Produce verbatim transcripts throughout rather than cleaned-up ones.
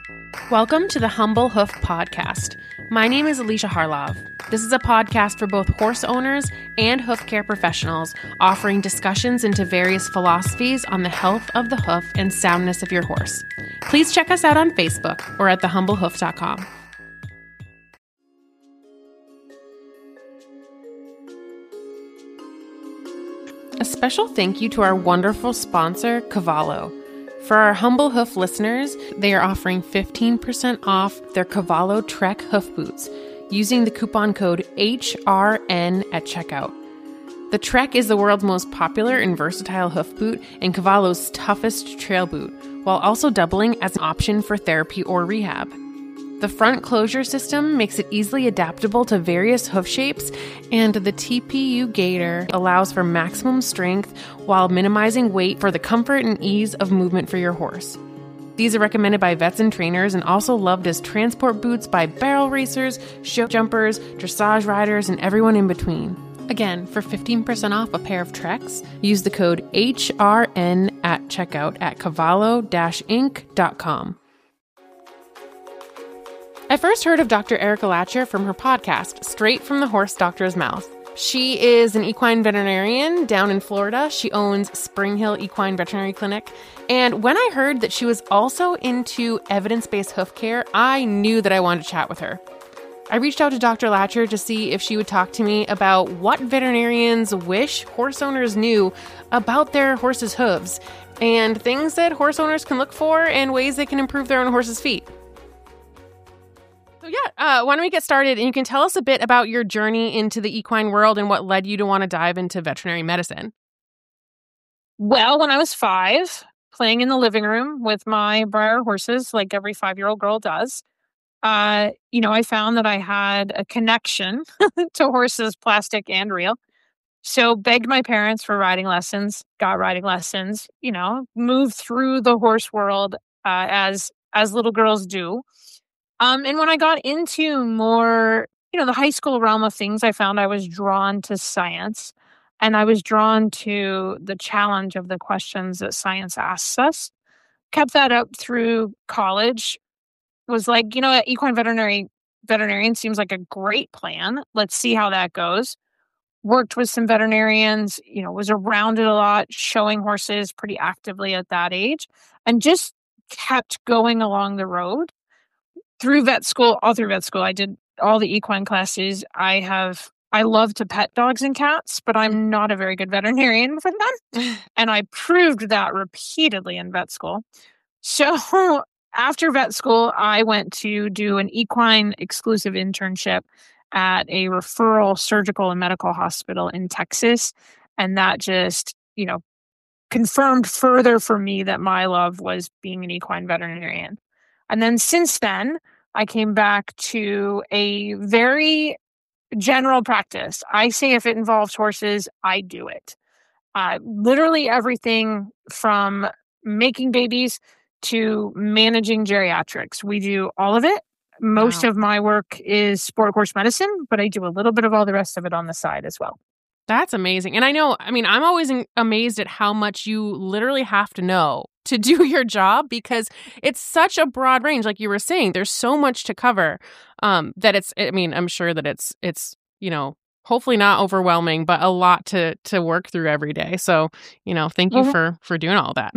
Welcome to the Humble Hoof Podcast. My name is Alicia Harlov. This is a podcast for both horse owners and hoof care professionals, offering discussions into various philosophies on the health of the hoof and soundness of your horse. Please check us out on Facebook or at the humble hoof dot com. A special thank you to our wonderful sponsor, Cavallo. For our Humble Hoof listeners, they are offering fifteen percent off their Cavallo Trek hoof boots using the coupon code H R N at checkout. The Trek is the world's most popular and versatile hoof boot and Cavallo's toughest trail boot, while also doubling as an option for therapy or rehab. The front closure system makes it easily adaptable to various hoof shapes, and the T P U gaiter allows for maximum strength while minimizing weight for the comfort and ease of movement for your horse. These are recommended by vets and trainers and also loved as transport boots by barrel racers, show jumpers, dressage riders, and everyone in between. Again, for fifteen percent off a pair of Treks, use the code H R N at checkout at cavallo dash inc dot com. I first heard of Doctor Erica Latcher from her podcast, Straight from the Horse Doctor's Mouth. She is an equine veterinarian down in Florida. She owns Spring Hill Equine Veterinary Clinic. And when I heard that she was also into evidence-based hoof care, I knew that I wanted to chat with her. I reached out to Doctor Latcher to see if she would talk to me about what veterinarians wish horse owners knew about their horse's hooves and things that horse owners can look for and ways they can improve their own horse's feet. So yeah, uh, why don't we get started, and you can tell us a bit about your journey into the equine world and what led you to want to dive into veterinary medicine. Well, when I was five, playing in the living room with my Breyer horses, like every five-year-old girl does, uh, you know, I found that I had a connection to horses, plastic and real. So begged my parents for riding lessons, got riding lessons, you know, moved through the horse world uh, as as little girls do. Um, and when I got into more, you know, the high school realm of things, I found I was drawn to science, and I was drawn to the challenge of the questions that science asks us. Kept that up through college. Was like, you know, equine veterinary veterinarian seems like a great plan. Let's see how that goes. Worked with some veterinarians, you know, was around it a lot, showing horses pretty actively at that age, and just kept going along the road. Through vet school, all through vet school, I did all the equine classes. I have, I love to pet dogs and cats, but I'm not a very good veterinarian for them. And I proved that repeatedly in vet school. So after vet school, I went to do an equine exclusive internship at a referral surgical and medical hospital in Texas. And that just, you know, confirmed further for me that my love was being an equine veterinarian. And then since then, I came back to a very general practice. I say if it involves horses, I do it. Uh, literally everything from making babies to managing geriatrics. We do all of it. Most Wow. of my work is sport horse medicine, but I do a little bit of all the rest of it on the side as well. That's amazing. And I know, I mean, I'm always in- amazed at how much you literally have to know to do your job, because it's such a broad range. Like you were saying, there's so much to cover um, that it's, I mean, I'm sure that it's, it's, you know, hopefully not overwhelming, but a lot to, to work through every day. So, you know, thank you Mhm. for, for doing all that.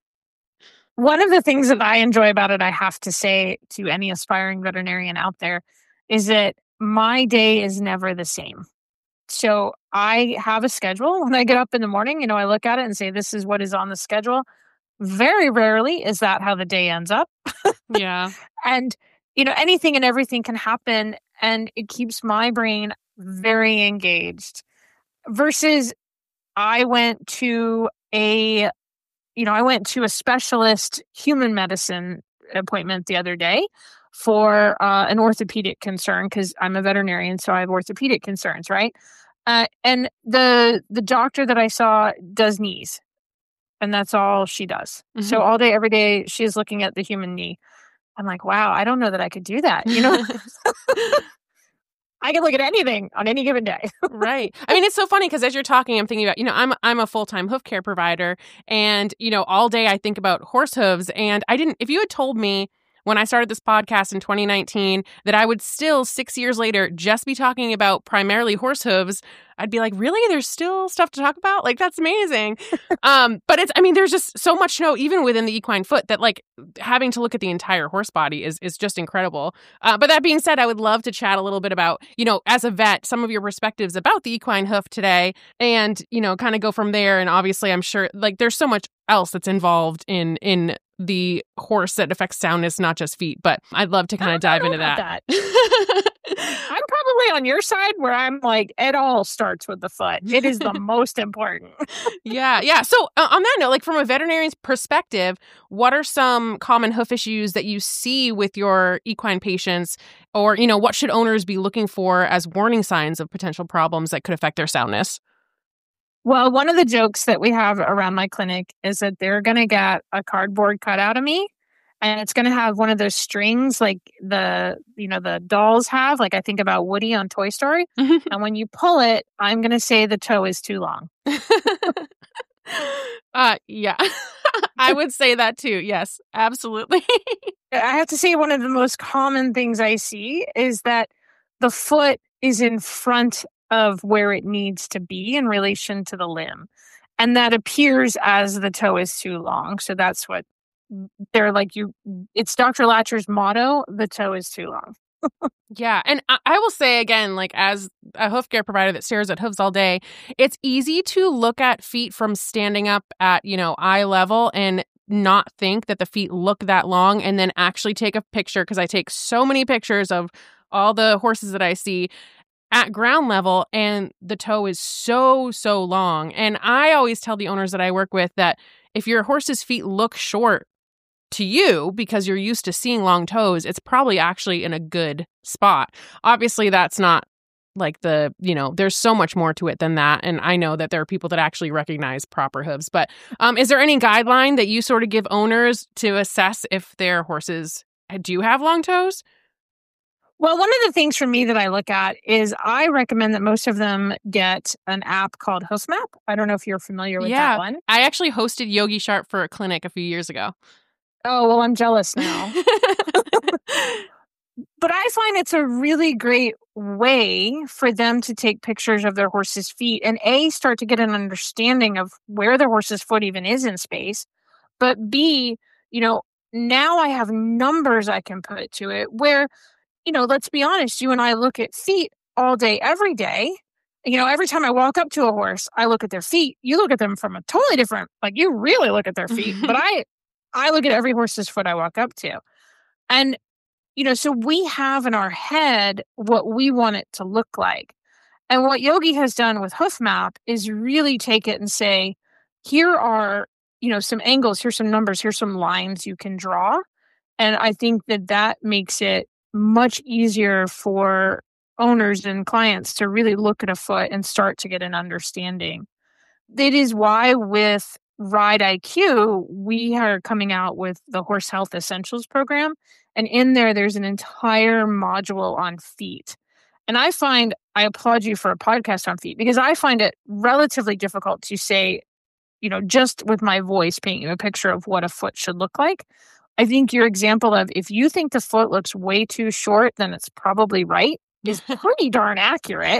One of the things that I enjoy about it, I have to say to any aspiring veterinarian out there, is that my day is never the same. So I have a schedule. When I get up in the morning, you know, I look at it and say, this is what is on the schedule. Very rarely is that how the day ends up. Yeah. And, you know, anything and everything can happen, and it keeps my brain very engaged. Versus I went to a, you know, I went to a specialist human medicine appointment the other day for uh, an orthopedic concern, because I'm a veterinarian, so I have orthopedic concerns, right? Uh, and the the doctor that I saw does knees, and that's all she does. Mhm. So all day, every day, she's looking at the human knee. I'm like, wow, I don't know that I could do that. You know, I can look at anything on any given day. Right. I mean, it's so funny because as you're talking, I'm thinking about, you know, I'm I'm a full-time hoof care provider, and, you know, all day I think about horse hooves, and I didn't, if you had told me when I started this podcast in twenty nineteen, that I would still, six years later, just be talking about primarily horse hooves. I'd be like, really? There's still stuff to talk about? Like, that's amazing. um, but it's, I mean, there's just so much to know, even within the equine foot, that like having to look at the entire horse body is, is just incredible. Uh, but that being said, I would love to chat a little bit about, you know, as a vet, some of your perspectives about the equine hoof today and, you know, kind of go from there. And obviously, I'm sure like there's so much else that's involved in, in the horse that affects soundness, not just feet, but I'd love to kind of dive into that. that. I'm probably on your side where I'm like, it all starts with the foot. It is the most important. yeah. Yeah. So uh, on that note, like from a veterinarian's perspective, what are some common hoof issues that you see with your equine patients? Or, you know, what should owners be looking for as warning signs of potential problems that could affect their soundness? Well, one of the jokes that we have around my clinic is that they're going to get a cardboard cutout of me, and it's going to have one of those strings like the, you know, the dolls have, like I think about Woody on Toy Story. And when you pull it, I'm going to say the toe is too long. uh, yeah, I would say that too. Yes, absolutely. I have to say one of the most common things I see is that the foot is in front of where it needs to be in relation to the limb. And that appears as the toe is too long. So that's what they're like, you, it's Doctor Latcher's motto, the toe is too long. Yeah. And I, I will say again, like as a hoof care provider that stares at hooves all day, it's easy to look at feet from standing up at, you know, eye level and not think that the feet look that long and then actually take a picture, because I take so many pictures of all the horses that I see at ground level, and the toe is so, so long. And I always tell the owners that I work with that if your horse's feet look short to you because you're used to seeing long toes, it's probably actually in a good spot. Obviously, that's not like the, you know, there's so much more to it than that. And I know that there are people that actually recognize proper hooves. But um, is there any guideline that you sort of give owners to assess if their horses do have long toes? Well, one of the things for me that I look at is I recommend that most of them get an app called HoofMap. I don't know if you're familiar with yeah, that one. I actually hosted Yogi Sharp for a clinic a few years ago. Oh, well, I'm jealous now. But I find it's a really great way for them to take pictures of their horse's feet and A, start to get an understanding of where their horse's foot even is in space. But B, you know, now I have numbers I can put to it where, you know, let's be honest, you and I look at feet all day, every day. You know, every time I walk up to a horse, I look at their feet. You look at them from a totally different, like you really look at their feet. But I, I look at every horse's foot I walk up to. And, you know, so we have in our head what we want it to look like. And what Yogi has done with HoofMap is really take it and say, here are, you know, some angles, here's some numbers, here's some lines you can draw. And I think that that makes it much easier for owners and clients to really look at a foot and start to get an understanding. It is why with Ride I Q, we are coming out with the Horse Health Essentials program. And in there, there's an entire module on feet. And I find, I applaud you for a podcast on feet because I find it relatively difficult to say, you know, just with my voice, paint you a picture of what a foot should look like. I think your example of if you think the foot looks way too short, then it's probably right is pretty darn accurate.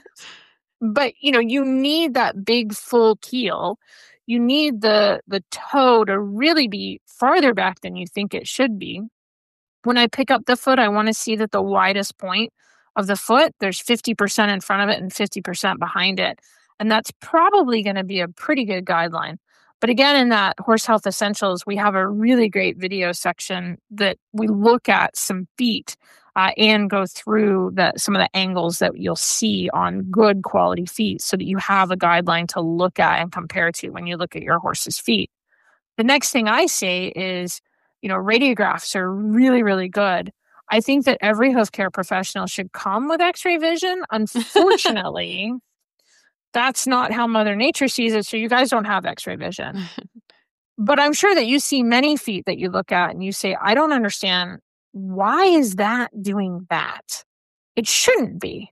But, you know, you need that big full keel. You need the the toe to really be farther back than you think it should be. When I pick up the foot, I want to see that the widest point of the foot, there's fifty percent in front of it and fifty percent behind it. And that's probably going to be a pretty good guideline. But again, in that Horse Health Essentials, we have a really great video section that we look at some feet uh, and go through the, some of the angles that you'll see on good quality feet so that you have a guideline to look at and compare to when you look at your horse's feet. The next thing I say is, you know, radiographs are really, really good. I think that every hoof care professional should come with x-ray vision. Unfortunately, that's not how Mother Nature sees it, so you guys don't have x-ray vision. But I'm sure that you see many feet that you look at and you say, I don't understand, why is that doing that? It shouldn't be.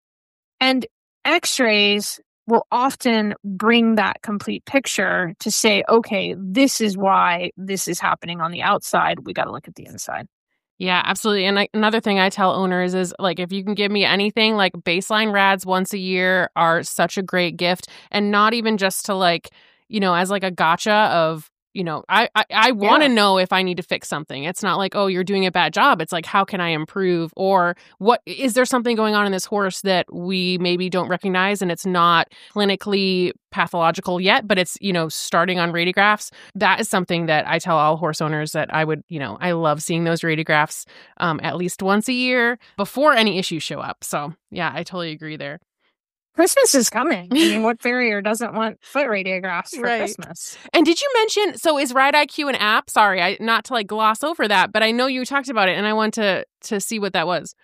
And x-rays will often bring that complete picture to say, okay, this is why this is happening on the outside. We got to look at the inside. Yeah, absolutely. And like another thing I tell owners is like, if you can give me anything, like baseline rads once a year are such a great gift. And not even just to like, you know, as like a gotcha of, you know, I I, I want to Yeah. know if I need to fix something. It's not like, oh, you're doing a bad job. It's like, how can I improve? Or what is there something going on in this horse that we maybe don't recognize and it's not clinically pathological yet, but it's, you know, starting on radiographs. That is something that I tell all horse owners that I would, you know, I love seeing those radiographs um, at least once a year before any issues show up. So yeah, I totally agree there. Christmas is coming. I mean, what farrier doesn't want foot radiographs for Right. Christmas? And did you mention, so is Ride I Q an app? Sorry, I not to like gloss over that, but I know you talked about it and I want to to see what that was.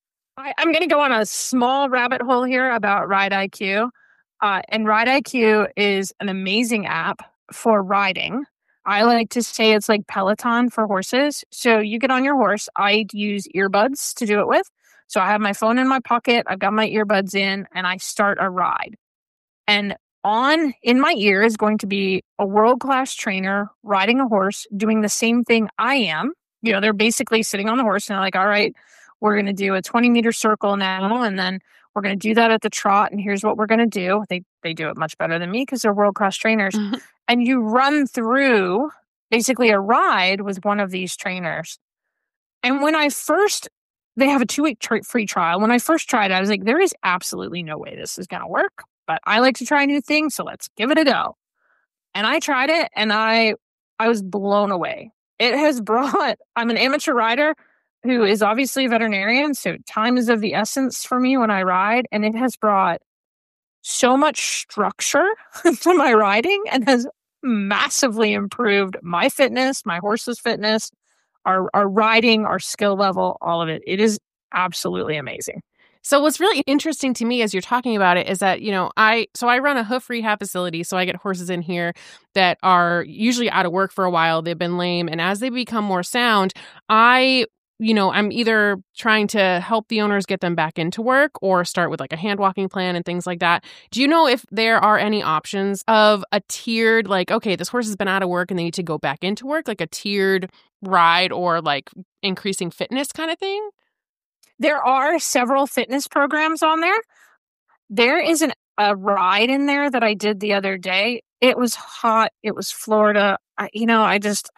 I, I'm going to go on a small rabbit hole here about Ride I Q. Uh, and Ride I Q is an amazing app for riding. I like to say it's like Peloton for horses. So you get on your horse. I use earbuds to do it with. So I have my phone in my pocket. I've got my earbuds in and I start a ride. And on in my ear is going to be a world-class trainer riding a horse doing the same thing I am. You know, they're basically sitting on the horse and they're like, all right, we're going to do a twenty meter circle now. And then we're going to do that at the trot. And here's what we're going to do. They, they do it much better than me because they're world-class trainers. And you run through basically a ride with one of these trainers. And when I first, they have a two-week tra- free trial. When I first tried it, I was like, there is absolutely no way this is going to work. But I like to try new things, so let's give it a go. And I tried it, and I I was blown away. It has brought, I'm an amateur rider who is obviously a veterinarian, so time is of the essence for me when I ride, and it has brought so much structure to my riding and has massively improved my fitness, my horse's fitness, our, our riding, our skill level, all of it. It is absolutely amazing. So what's really interesting to me as you're talking about it is that, you know, I, so I run a hoof rehab facility. So I get horses in here that are usually out of work for a while. They've been lame. And as they become more sound, I, you know, I'm either trying to help the owners get them back into work or start with like a hand walking plan and things like that. Do you know if there are any options of a tiered, like, okay, this horse has been out of work and they need to go back into work, like a tiered ride or like increasing fitness kind of thing? There are several fitness programs on there. There is an, a ride in there that I did the other day. It was hot. It was Florida. I, you know, I just,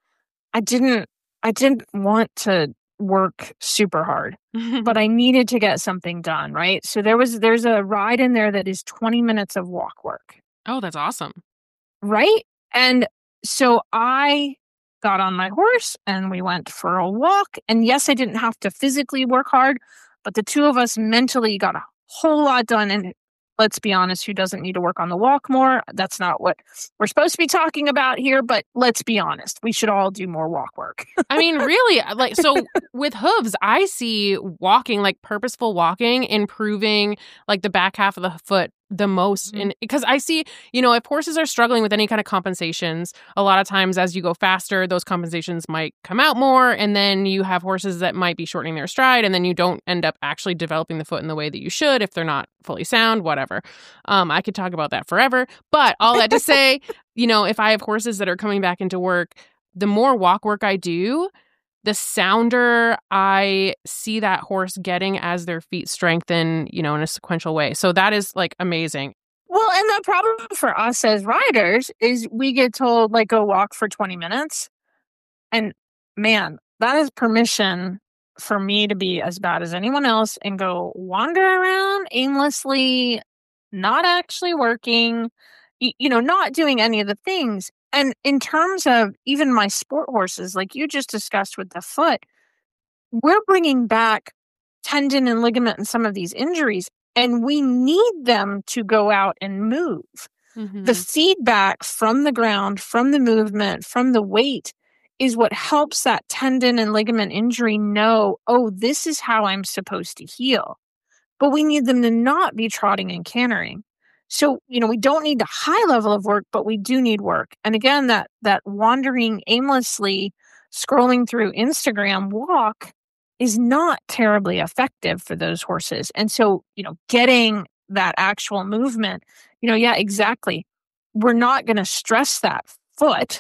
I didn't, I didn't want to work super hard, but I needed to get something done, right? So there was, there's a ride in there that is twenty minutes of walk work. Oh, that's awesome. Right? And so I got on my horse and we went for a walk. And yes, I didn't have to physically work hard, but the two of us mentally got a whole lot done. And let's be honest, who doesn't need to work on the walk more? That's not what we're supposed to be talking about here, but let's be honest. We should all do more walk work. I mean, really, like, so with hooves, I see walking, like purposeful walking, improving like the back half of the foot the most. Mhm. And because I see, you know, if horses are struggling with any kind of compensations, a lot of times as you go faster, those compensations might come out more. And then you have horses that might be shortening their stride. And then you don't end up actually developing the foot in the way that you should if they're not fully sound, whatever. Um, I could talk about that forever. But all that to say, you know, if I have horses that are coming back into work, the more walk work I do, the sounder I see that horse getting as their feet strengthen, you know, in a sequential way. So that is like amazing. Well, and the problem for us as riders is we get told, like, go walk for twenty minutes. And man, that is permission for me to be as bad as anyone else and go wander around aimlessly, not actually working, y- you know, not doing any of the things. And in terms of even my sport horses, like you just discussed with the foot, we're bringing back tendon and ligament and some of these injuries, and we need them to go out and move. Mm-hmm. The feedback from the ground, from the movement, from the weight is what helps that tendon and ligament injury know, oh, this is how I'm supposed to heal. But we need them to not be trotting and cantering. So, you know, we don't need the high level of work, but we do need work. And again, that that wandering aimlessly, scrolling through Instagram walk is not terribly effective for those horses. And so, you know, getting that actual movement, you know, yeah, exactly. We're not going to stress that foot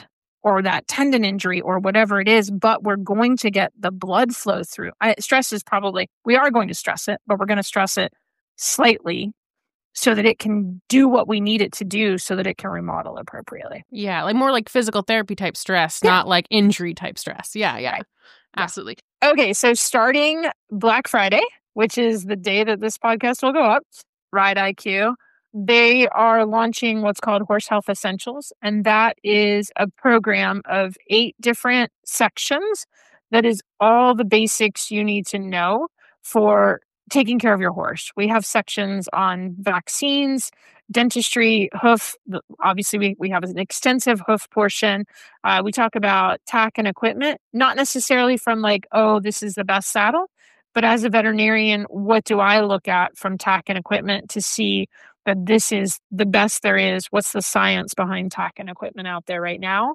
or that tendon injury or whatever it is, but we're going to get the blood flow through. I, stress is probably, we are going to stress it, but we're going to stress it slightly so that it can do what we need it to do so that it can remodel appropriately. Yeah, like more like physical therapy type stress, yeah. not like injury type stress. Yeah, yeah, right. Absolutely. Yeah. Okay, so starting Black Friday, which is the day that this podcast will go up, Ride I Q, they are launching what's called Horse Health Essentials, and that is a program of eight different sections that is all the basics you need to know for taking care of your horse. We have sections on vaccines, dentistry, hoof. Obviously, we, we have an extensive hoof portion. Uh, we talk about tack and equipment, not necessarily from like, oh, this is the best saddle, but as a veterinarian, what do I look at from tack and equipment to see that this is the best there is? What's the science behind tack and equipment out there right now?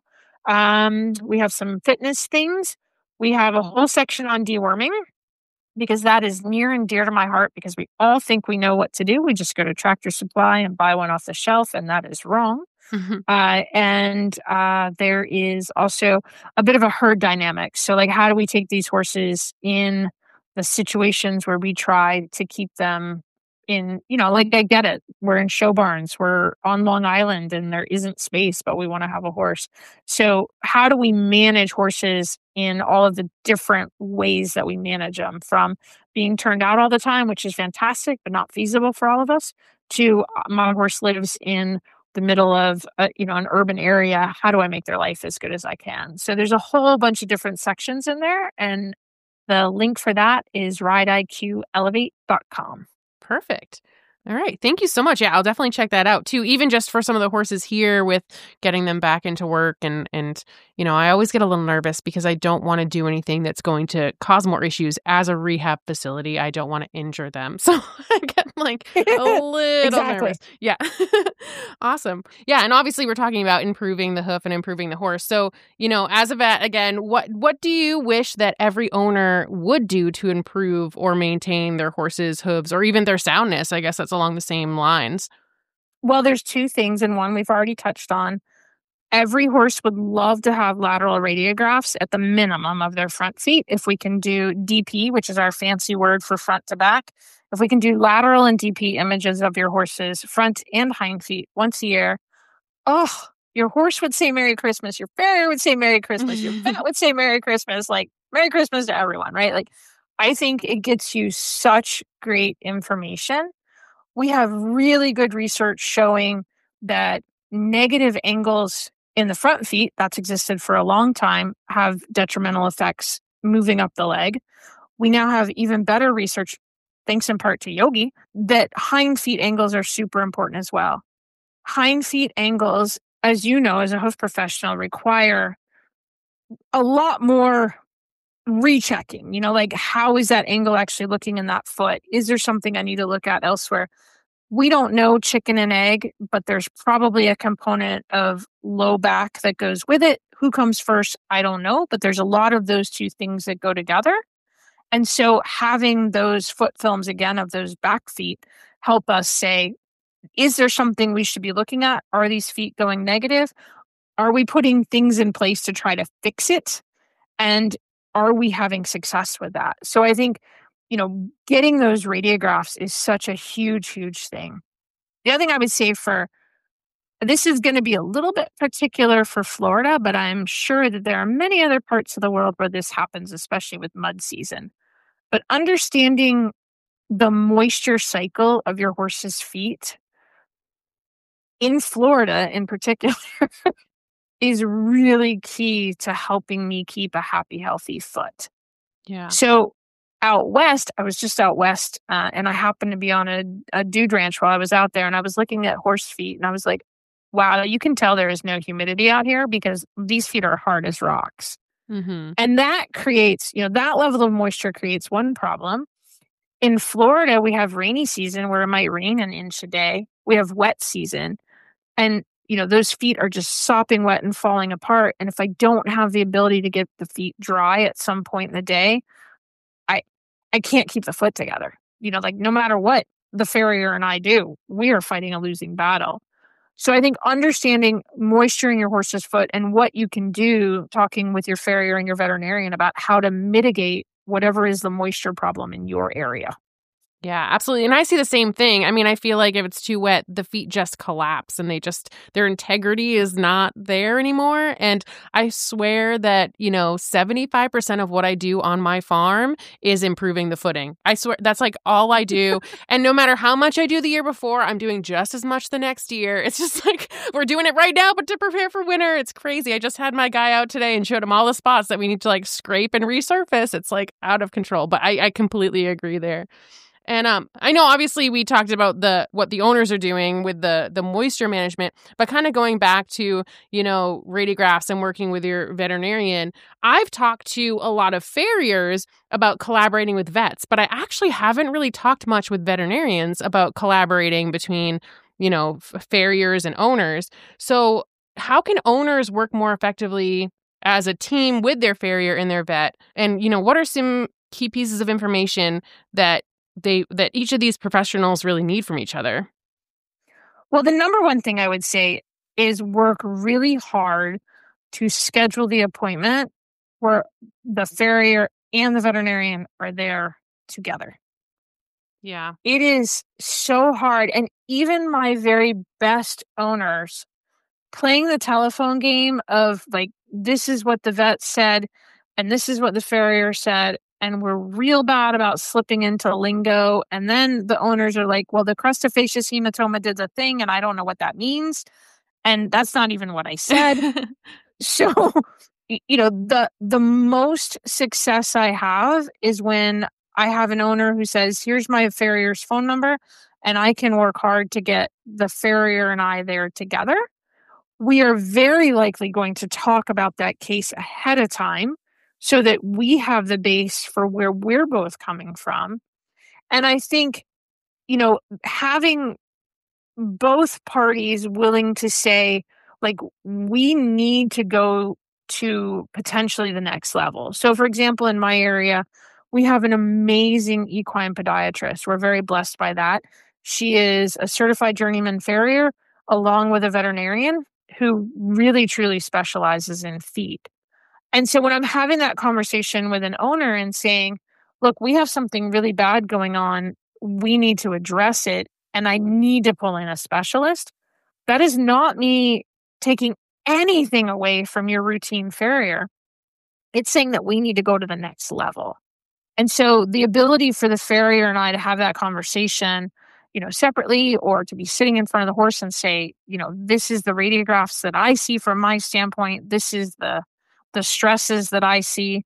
Um, we have some fitness things. We have a whole section on deworming, because that is near and dear to my heart, because we all think we know what to do. We just go to Tractor Supply and buy one off the shelf, and that is wrong. Mm-hmm. Uh, and uh, there is also a bit of a herd dynamic. So like, how do we take these horses in the situations where we try to keep them in, you know, like I get it. We're in show barns, we're on Long Island and there isn't space, but we want to have a horse. So how do we manage horses in all of the different ways that we manage them, from being turned out all the time, which is fantastic, but not feasible for all of us, to my horse lives in the middle of a, you know, an urban area. How do I make their life as good as I can? So there's a whole bunch of different sections in there. And the link for that is ride I Q elevate dot com. Perfect. All right. Thank you so much. Yeah, I'll definitely check that out too, even just for some of the horses here with getting them back into work. And, and you know, I always get a little nervous because I don't want to do anything that's going to cause more issues as a rehab facility. I don't want to injure them. So I get like a little exactly. nervous. Yeah. Awesome. Yeah. And obviously we're talking about improving the hoof and improving the horse. So, you know, as a vet, again, what, what do you wish that every owner would do to improve or maintain their horse's hooves or even their soundness? I guess that's along the same lines. Well, there's two things, and one we've already touched on. Every horse would love to have lateral radiographs at the minimum of their front feet. If we can do D P, which is our fancy word for front to back, if we can do lateral and D P images of your horse's front and hind feet once a year, oh, your horse would say Merry Christmas. Your farrier would say Merry Christmas. Your vet would say Merry Christmas. Like, Merry Christmas to everyone, right? Like, I think it gets you such great information. We have really good research showing that negative angles in the front feet, that's existed for a long time, have detrimental effects moving up the leg. We now have even better research, thanks in part to Yogi, that hind feet angles are super important as well. Hind feet angles, as you know, as a hoof professional, require a lot more rechecking. You know, like, how is that angle actually looking in that foot? Is there something I need to look at elsewhere? We don't know chicken and egg, but there's probably a component of low back that goes with it. Who comes first? I don't know, but there's a lot of those two things that go together. And so having those foot films, again, of those back feet help us say, is there something we should be looking at? Are these feet going negative? Are we putting things in place to try to fix it? And are we having success with that? So I think, you know, getting those radiographs is such a huge, huge thing. The other thing I would say for, this is going to be a little bit particular for Florida, but I'm sure that there are many other parts of the world where this happens, especially with mud season. But understanding the moisture cycle of your horse's feet in Florida in particular is really key to helping me keep a happy, healthy foot. Yeah. So out west, I was just out west, uh, and I happened to be on a, a dude ranch while I was out there, and I was looking at horse feet, and I was like, wow, you can tell there is no humidity out here because these feet are hard as rocks. Mm-hmm. And that creates, you know, that level of moisture creates one problem. In Florida, we have rainy season where it might rain an inch a day. We have wet season, and you know, those feet are just sopping wet and falling apart. And if I don't have the ability to get the feet dry at some point in the day, I I can't keep the foot together. You know, like, no matter what the farrier and I do, we are fighting a losing battle. So I think understanding moisture in your horse's foot and what you can do, talking with your farrier and your veterinarian about how to mitigate whatever is the moisture problem in your area. Yeah, absolutely. And I see the same thing. I mean, I feel like if it's too wet, the feet just collapse and they just, their integrity is not there anymore. And I swear that, you know, seventy-five percent of what I do on my farm is improving the footing. I swear that's like all I do. And no matter how much I do the year before, I'm doing just as much the next year. It's just like, we're doing it right now, but to prepare for winter, it's crazy. I just had my guy out today and showed him all the spots that we need to like scrape and resurface. It's like out of control, but I, I completely agree there. And um, I know obviously we talked about the what the owners are doing with the the moisture management, but kind of going back to, you know, radiographs and working with your veterinarian, I've talked to a lot of farriers about collaborating with vets, but I actually haven't really talked much with veterinarians about collaborating between, you know, f- farriers and owners. So how can owners work more effectively as a team with their farrier and their vet? And, you know, what are some key pieces of information that they that each of these professionals really need from each other? Well, the number one thing I would say is work really hard to schedule the appointment where the farrier and the veterinarian are there together. Yeah. It is so hard. And even my very best owners playing the telephone game of like, this is what the vet said, and this is what the farrier said, and we're real bad about slipping into lingo. And then the owners are like, well, the crustaceous hematoma did the thing, and I don't know what that means. And that's not even what I said. So, you know, the the most success I have is when I have an owner who says, here's my farrier's phone number, and I can work hard to get the farrier and I there together. We are very likely going to talk about that case ahead of time so that we have the base for where we're both coming from. And I think, you know, having both parties willing to say, like, we need to go to potentially the next level. So, for example, in my area, we have an amazing equine podiatrist. We're very blessed by that. She is a certified journeyman farrier along with a veterinarian who really truly specializes in feet. And so when I'm having that conversation with an owner and saying, look, we have something really bad going on, we need to address it, and I need to pull in a specialist, that is not me taking anything away from your routine farrier. It's saying that we need to go to the next level. And so the ability for the farrier and I to have that conversation, you know, separately, or to be sitting in front of the horse and say, you know, this is the radiographs that I see from my standpoint, this is the the stresses that I see,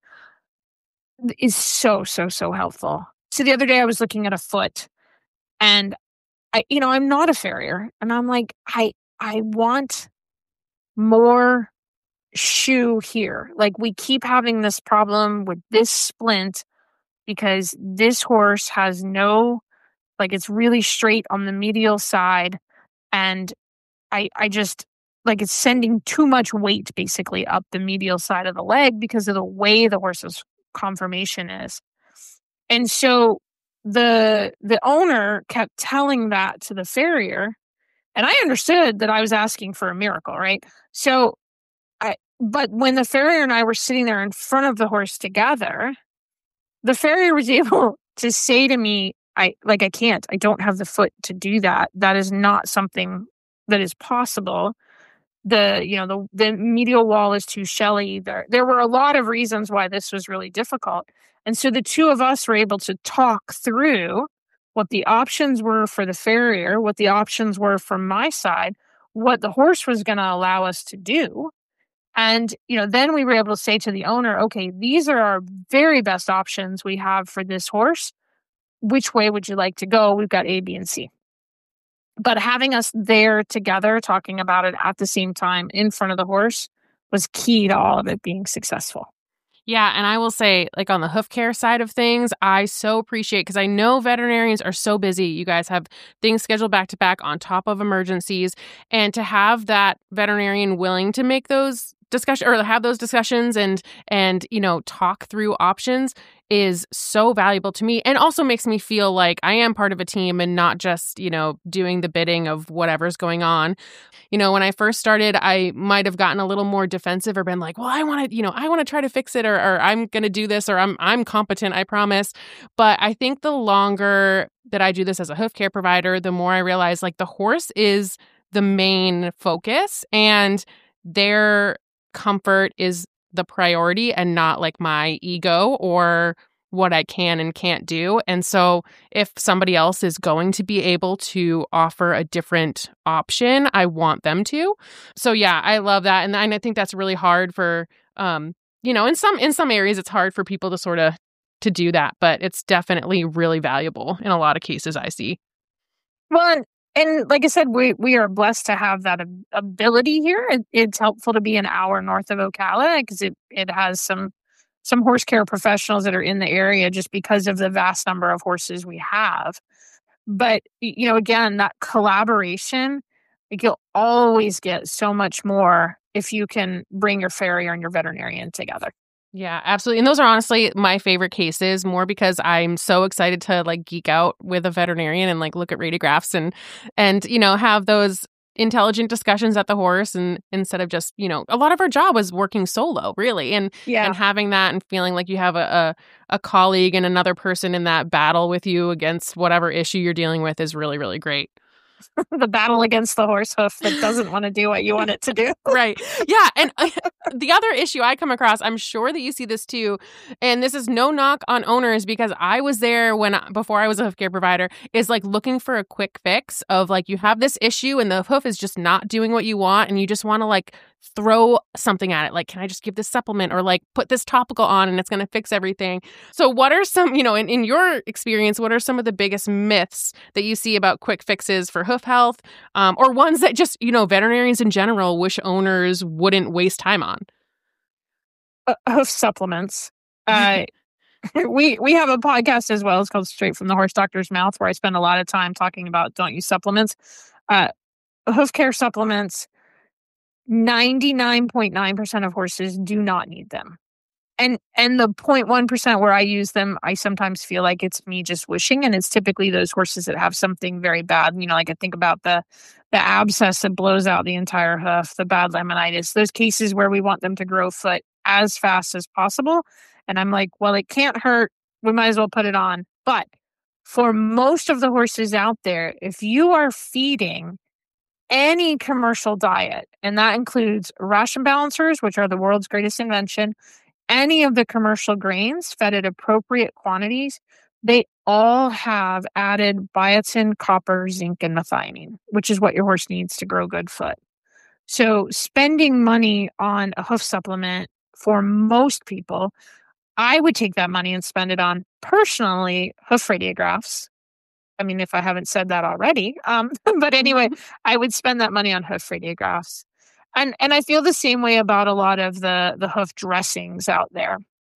is so, so, so helpful. So the other day I was looking at a foot, and I, you know, I'm not a farrier, and I'm like, I, I want more shoe here. Like, we keep having this problem with this splint because this horse has no, like, it's really straight on the medial side, and I, I just, like, it's sending too much weight basically up the medial side of the leg because of the way the horse's conformation is. And so the the owner kept telling that to the farrier, and I understood that I was asking for a miracle, right? So I but when the farrier and I were sitting there in front of the horse together, the farrier was able to say to me, I like I can't, I don't have the foot to do that. That is not something that is possible. The, you know, the, the medial wall is too shelly. There, there were a lot of reasons why this was really difficult. And so the two of us were able to talk through what the options were for the farrier, what the options were from my side, what the horse was going to allow us to do. And, you know, then we were able to say to the owner, okay, these are our very best options we have for this horse. Which way would you like to go? We've got A, B, and C. But having us there together, talking about it at the same time in front of the horse, was key to all of it being successful. Yeah, and I will say, like, on the hoof care side of things, I so appreciate, because I know veterinarians are so busy. You guys have things scheduled back to back on top of emergencies, and to have that veterinarian willing to make those discussion or have those discussions and, and, you know, talk through options is so valuable to me, and also makes me feel like I am part of a team and not just, you know, doing the bidding of whatever's going on. You know, when I first started, I might have gotten a little more defensive or been like, well, I want to, you know, I want to try to fix it, or, or I'm going to do this, or I'm, I'm competent, I promise. But I think the longer that I do this as a hoof care provider, the more I realize like the horse is the main focus and their comfort is the priority and not like my ego or what I can and can't do. And so if somebody else is going to be able to offer a different option, I want them to. So yeah, I love that. And, and I think that's really hard for, um, you know, in some, in some areas, it's hard for people to sort of to do that, but it's definitely really valuable in a lot of cases I see. Well, and, and like I said, we, we are blessed to have that ab- ability here. It, it's helpful to be an hour north of Ocala because it, it has some some horse care professionals that are in the area just because of the vast number of horses we have. But, you know, again, that collaboration, like you'll always get so much more if you can bring your farrier and your veterinarian together. Yeah, absolutely. And those are honestly my favorite cases, more because I'm so excited to like geek out with a veterinarian and like look at radiographs and, and, you know, have those intelligent discussions at the horse, and instead of just, you know, a lot of our job was working solo, really. And, yeah. and having that and feeling like you have a, a, a colleague and another person in that battle with you against whatever issue you're dealing with is really, really great. The battle against the horse hoof that doesn't want to do what you want it to do. Right. Yeah. And uh, the other issue I come across, I'm sure that you see this too, and this is no knock on owners because I was there when before I was a hoof care provider, is like looking for a quick fix of like you have this issue and the hoof is just not doing what you want and you just want to like throw something at it. Like, can I just give this supplement or like put this topical on and it's going to fix everything? So what are some, you know, in, in your experience, what are some of the biggest myths that you see about quick fixes for hoof health, um, or ones that just, you know, veterinarians in general wish owners wouldn't waste time on? Uh, hoof supplements. Uh, we we have a podcast as well. It's called Straight from the Horse Doctor's Mouth, where I spend a lot of time talking about don't use supplements. Uh, hoof care supplements, ninety-nine point nine percent of horses do not need them. And and the zero point one percent where I use them, I sometimes feel like it's me just wishing. And it's typically those horses that have something very bad. You know, like I think about the the abscess that blows out the entire hoof, the bad laminitis, those cases where we want them to grow foot as fast as possible. And I'm like, well, it can't hurt. We might as well put it on. But for most of the horses out there, if you are feeding any commercial diet, and that includes ration balancers, which are the world's greatest invention, any of the commercial grains fed at appropriate quantities, they all have added biotin, copper, zinc, and methionine, which is what your horse needs to grow good foot. So spending money on a hoof supplement for most people, I would take that money and spend it on, personally, hoof radiographs. I mean, if I haven't said that already. Um, but anyway, I would spend that money on hoof radiographs. And and I feel the same way about a lot of the, the hoof dressings out there.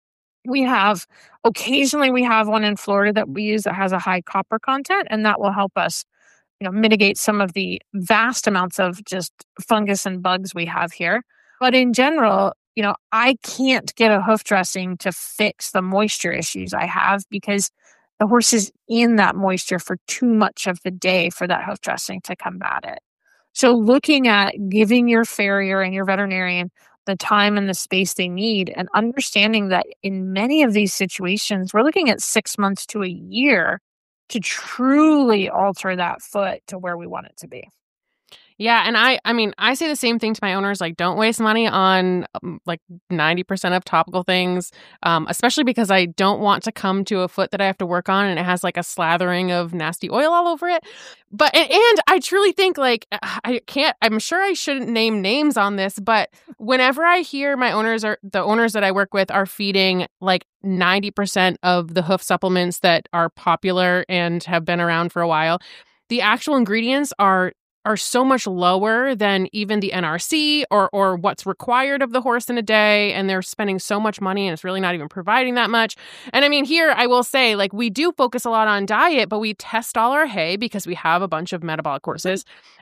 We have, occasionally we have one in Florida that we use that has a high copper content, and that will help us, you know, mitigate some of the vast amounts of just fungus and bugs we have here. But in general, you know, I can't get a hoof dressing to fix the moisture issues I have because the horse is in that moisture for too much of the day for that hoof dressing to combat it. So looking at giving your farrier and your veterinarian the time and the space they need, and understanding that in many of these situations, we're looking at six months to a year to truly alter that foot to where we want it to be. Yeah. And I, I mean, I say the same thing to my owners, like, don't waste money on um, like ninety percent of topical things, um, especially because I don't want to come to a foot that I have to work on and it has like a slathering of nasty oil all over it. But, and, and I truly think like, I can't, I'm sure I shouldn't name names on this, but whenever I hear my owners are, the owners that I work with are feeding like ninety percent of the hoof supplements that are popular and have been around for a while, the actual ingredients are are so much lower than even the N R C or or what's required of the horse in a day. And they're spending so much money and it's really not even providing that much. And I mean, here I will say, like, we do focus a lot on diet, but we test all our hay because we have a bunch of metabolic horses.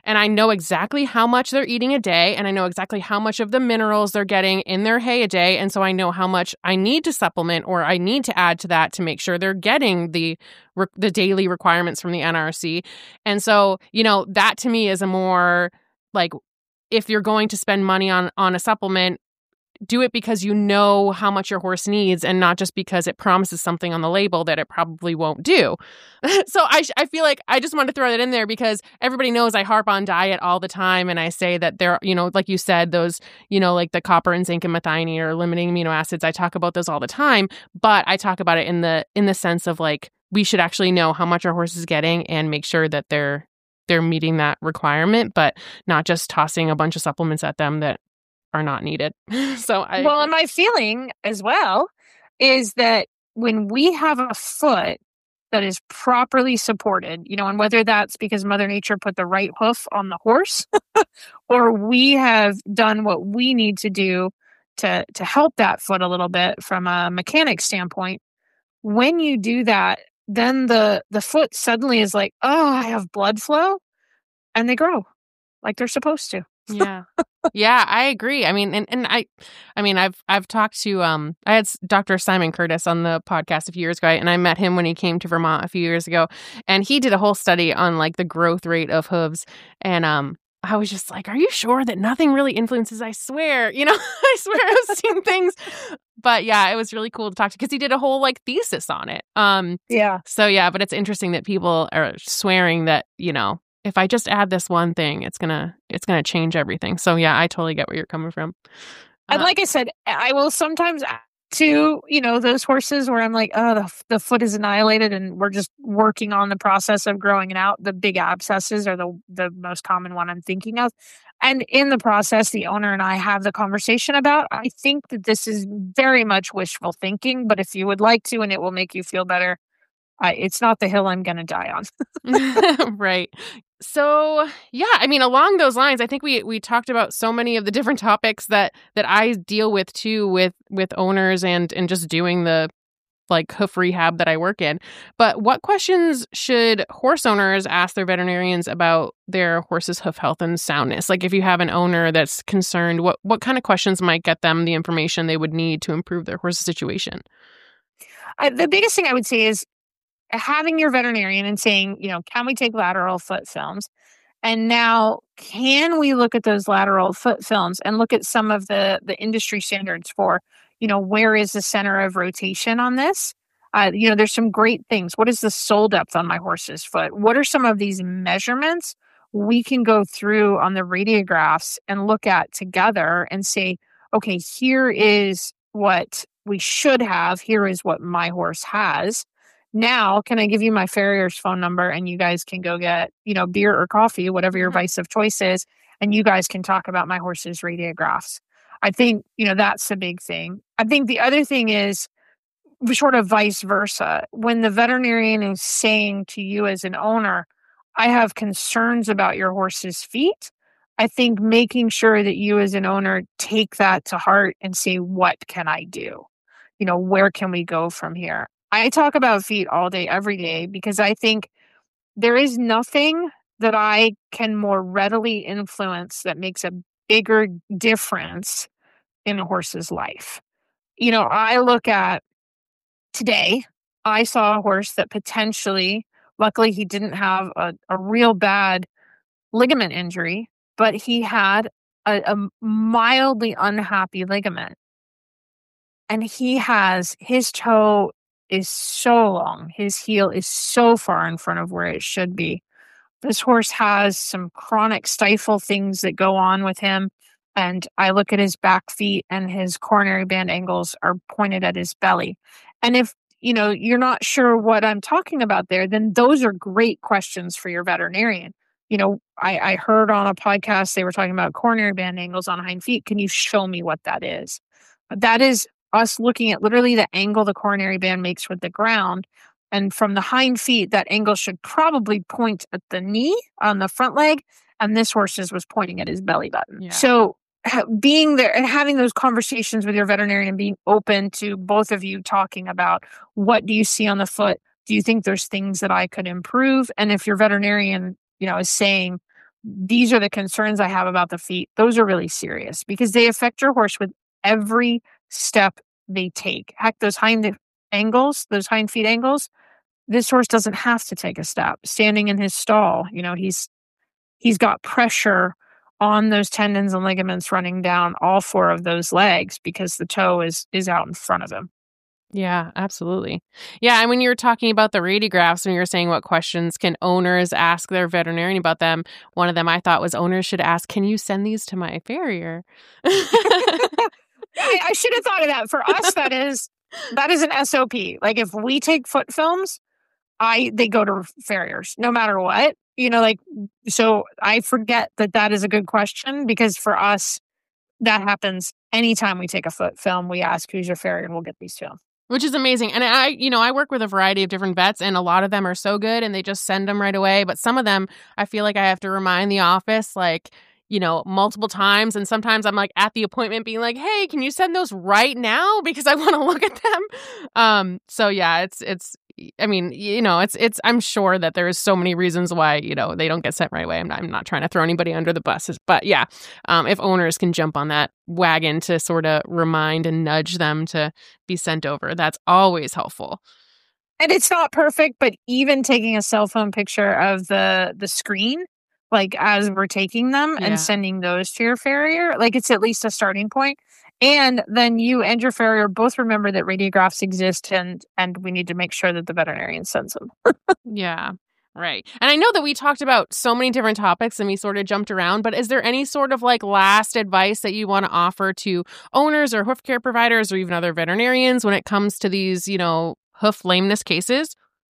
and I know exactly how much they're eating a day, and I know exactly how much of the minerals they're getting in their hay a day, and so I know how much I need to supplement or I need to add to that to make sure they're getting the the daily requirements from the N R C. And so, you know, that to me is a more like, if you're going to spend money on on a supplement, do it because you know how much your horse needs and not just because it promises something on the label that it probably won't do. So I I feel like I just wanted to throw that in there because everybody knows I harp on diet all the time. And I say that there, you know, like you said, those, you know, like the copper and zinc and methionine or limiting amino acids, I talk about those all the time. But I talk about it in the in the sense of like, we should actually know how much our horse is getting and make sure that they're they're meeting that requirement, but not just tossing a bunch of supplements at them that are not needed. So I well, and my feeling as well is that when we have a foot that is properly supported, you know, and whether that's because Mother Nature put the right hoof on the horse or we have done what we need to do to to help that foot a little bit from a mechanic standpoint, when you do that, then the the foot suddenly is like, oh, I have blood flow, and they grow like they're supposed to. Yeah. Yeah, I agree. I mean, and, and I, I mean, I've, I've talked to, um, I had Doctor Simon Curtis on the podcast a few years ago, and I met him when he came to Vermont a few years ago, and he did a whole study on like the growth rate of hooves. And, um, I was just like, are you sure that nothing really influences? I swear, you know, I swear I've seen things, but yeah, it was really cool to talk to because he did a whole like thesis on it. Um, yeah. So yeah, but it's interesting that people are swearing that, you know, if I just add this one thing, it's gonna it's gonna change everything. So yeah, I totally get where you're coming from. And Uh, like I said, I will sometimes add to, you know, those horses where I'm like, oh, the, the foot is annihilated and we're just working on the process of growing it out. The big abscesses are the the most common one I'm thinking of. And in the process, the owner and I have the conversation about, I think that this is very much wishful thinking, but if you would like to and it will make you feel better, I, it's not the hill I'm going to die on. Right. So yeah, I mean, along those lines, I think we we talked about so many of the different topics that that I deal with too, with with owners and and just doing the like hoof rehab that I work in. But what questions should horse owners ask their veterinarians about their horse's hoof health and soundness? Like if you have an owner that's concerned, what what kind of questions might get them the information they would need to improve their horse's situation? I, the biggest thing I would say is having your veterinarian and saying, you know, can we take lateral foot films? And now, can we look at those lateral foot films and look at some of the the industry standards for, you know, where is the center of rotation on this? Uh, you know, there's some great things. What is the sole depth on my horse's foot? What are some of these measurements we can go through on the radiographs and look at together and say, okay, here is what we should have. Here is what my horse has. Now, can I give you my farrier's phone number and you guys can go get, you know, beer or coffee, whatever your Mhm. vice of choice is, and you guys can talk about my horse's radiographs. I think, you know, that's the big thing. I think the other thing is sort of vice versa. When the veterinarian is saying to you as an owner, I have concerns about your horse's feet, I think making sure that you as an owner take that to heart and say, what can I do? You know, where can we go from here? I talk about feet all day, every day, because I think there is nothing that I can more readily influence that makes a bigger difference in a horse's life. You know, I look at today, I saw a horse that potentially, luckily, he didn't have a, a real bad ligament injury, but he had a, a mildly unhappy ligament. And he has his toe is so long, his heel is so far in front of where it should be. This horse has some chronic stifle things that go on with him. And I look at his back feet and his coronary band angles are pointed at his belly. And if, you know, you're not sure what I'm talking about there, then those are great questions for your veterinarian. You know, I, I heard on a podcast, they were talking about coronary band angles on hind feet. Can you show me what that is? That is us looking at literally the angle the coronary band makes with the ground. And from the hind feet, that angle should probably point at the knee on the front leg. And this horse's was pointing at his belly button. Yeah. So ha- being there and having those conversations with your veterinarian and being open to both of you talking about what do you see on the foot? Do you think there's things that I could improve? And if your veterinarian, you know, is saying these are the concerns I have about the feet, those are really serious because they affect your horse with every step they take. Heck, those hind angles, those hind feet angles, this horse doesn't have to take a step. Standing in his stall, you know, he's he's got pressure on those tendons and ligaments running down all four of those legs because the toe is is out in front of him. Yeah, absolutely. Yeah, and when you were talking about the radiographs, when you were saying what questions can owners ask their veterinarian about them, one of them I thought was owners should ask, can you send these to my farrier? I, I should have thought of that. For us, that is that is an S O P. Like if we take foot films, I they go to farriers no matter what. You know, like, so I forget that that is a good question because for us, that happens anytime we take a foot film. We ask, who's your farrier, and we'll get these to them. Which is amazing. And I, you know, I work with a variety of different vets and a lot of them are so good and they just send them right away. But some of them, I feel like I have to remind the office, like, you know, multiple times. And sometimes I'm like at the appointment being like, hey, can you send those right now? Because I want to look at them. Um, so yeah, it's, it's, I mean, you know, it's, it's, I'm sure that there's so many reasons why, you know, they don't get sent right away. I'm not, I'm not trying to throw anybody under the buses, but yeah, um, if owners can jump on that wagon to sort of remind and nudge them to be sent over, that's always helpful. And it's not perfect, but even taking a cell phone picture of the, the screen, like as we're taking them Yeah. and sending those to your farrier, like it's at least a starting point. And then you and your farrier both remember that radiographs exist and and we need to make sure that the veterinarian sends them. Yeah, right. And I know that we talked about so many different topics and we sort of jumped around, but is there any sort of like last advice that you want to offer to owners or hoof care providers or even other veterinarians when it comes to these, you know, hoof lameness cases?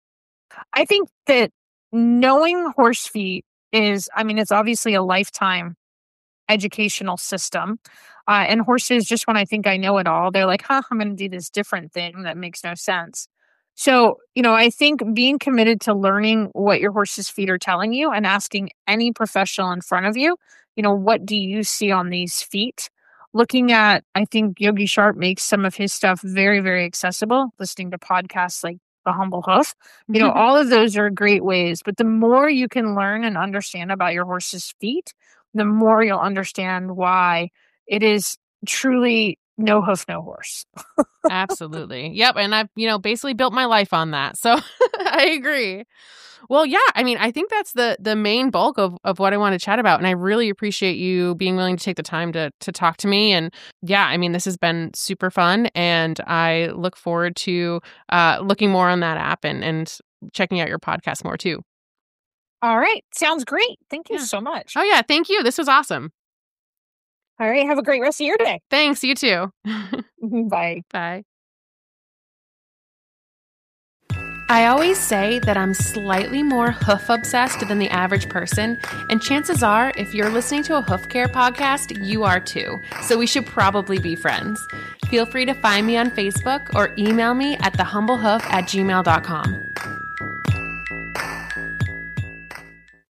I think that knowing horse feet is, I mean, it's obviously a lifetime educational system. Uh, and horses, just when I think I know it all, they're like, huh, I'm going to do this different thing that makes no sense. So, you know, I think being committed to learning what your horse's feet are telling you and asking any professional in front of you, you know, what do you see on these feet? Looking at, I think Yogi Sharp makes some of his stuff very, very accessible, listening to podcasts like The Humble Hoof. You know, all of those are great ways. But the more you can learn and understand about your horse's feet, the more you'll understand why it is truly no hoof, no horse. Absolutely. Yep. And I've, you know, basically built my life on that. So I agree. Well, yeah, I mean, I think that's the the main bulk of, of what I want to chat about. And I really appreciate you being willing to take the time to to talk to me. And yeah, I mean, this has been super fun. And I look forward to uh, looking more on that app and, and checking out your podcast more too. All right. Sounds great. Thank you Yeah. so much. Oh, yeah. Thank you. This was awesome. All right. Have a great rest of your day. Thanks. You too. Bye. Bye. I always say that I'm slightly more hoof obsessed than the average person, and chances are, if you're listening to a hoof care podcast, you are too. So we should probably be friends. Feel free to find me on Facebook or email me at thehumblehoof at gmail dot com.